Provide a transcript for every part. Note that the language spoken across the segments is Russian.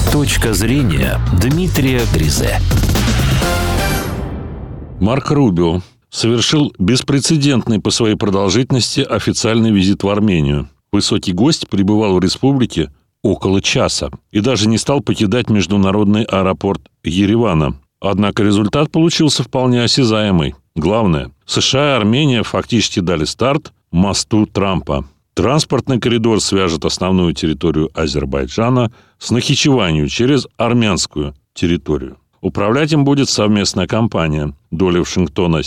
Точка зрения Дмитрия Дризе. Марко Рубио совершил беспрецедентный по своей продолжительности официальный визит в Армению. Высокий гость пребывал в республике около часа и даже не стал покидать международный аэропорт Еревана. Однако результат получился вполне осязаемый. Главное, США и Армения фактически дали старт мосту Трампа. Транспортный коридор свяжет основную территорию Азербайджана с Нахичеванью через армянскую территорию. Управлять им будет совместная компания. Доля Вашингтона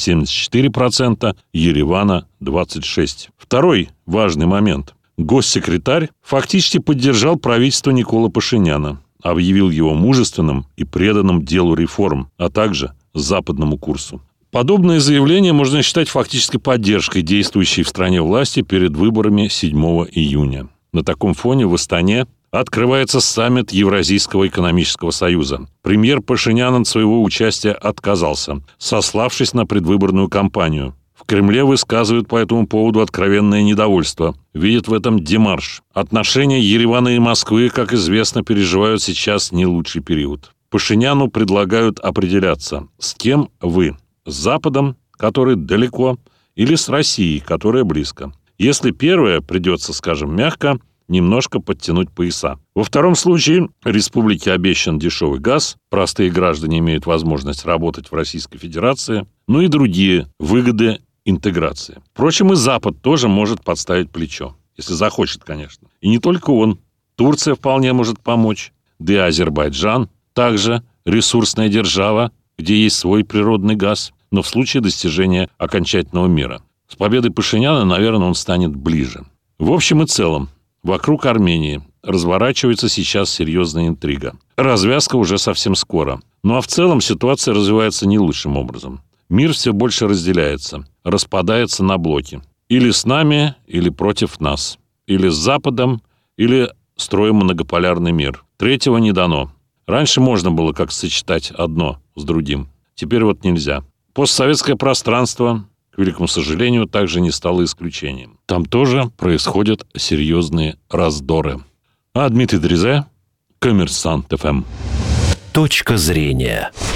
74%, Еревана 26%. Второй важный момент. Госсекретарь фактически поддержал правительство Николы Пашиняна, объявил его мужественным и преданным делу реформ, а также западному курсу. Подобное заявление можно считать фактической поддержкой действующей в стране власти перед выборами 7 июня. На таком фоне в Астане открывается саммит Евразийского экономического союза. Премьер Пашинян от своего участия отказался, сославшись на предвыборную кампанию. В Кремле высказывают по этому поводу откровенное недовольство. Видят в этом демарш. Отношения Еревана и Москвы, как известно, переживают сейчас не лучший период. Пашиняну предлагают определяться, с кем вы. С Западом, который далеко, или с Россией, которая близко. Если первое, придется, скажем мягко, немножко подтянуть пояса. Во втором случае республике обещан дешевый газ, простые граждане имеют возможность работать в Российской Федерации, ну и другие выгоды интеграции. Впрочем, и Запад тоже может подставить плечо, если захочет, конечно. И не только он. Турция вполне может помочь, да и Азербайджан также ресурсная держава, где есть свой природный газ, но в случае достижения окончательного мира. С победой Пашиняна, наверное, он станет ближе. В общем и целом, вокруг Армении разворачивается сейчас серьезная интрига. Развязка уже совсем скоро. Ну а в целом ситуация развивается не лучшим образом. Мир все больше разделяется, распадается на блоки. Или с нами, или против нас. Или с Западом, или строим многополярный мир. Третьего не дано. Раньше можно было как сочетать одно с другим. Теперь вот нельзя. Постсоветское пространство, к великому сожалению, также не стало исключением. Там тоже происходят серьезные раздоры. А Дмитрий Дризе, Коммерсант ФМ. Точка зрения.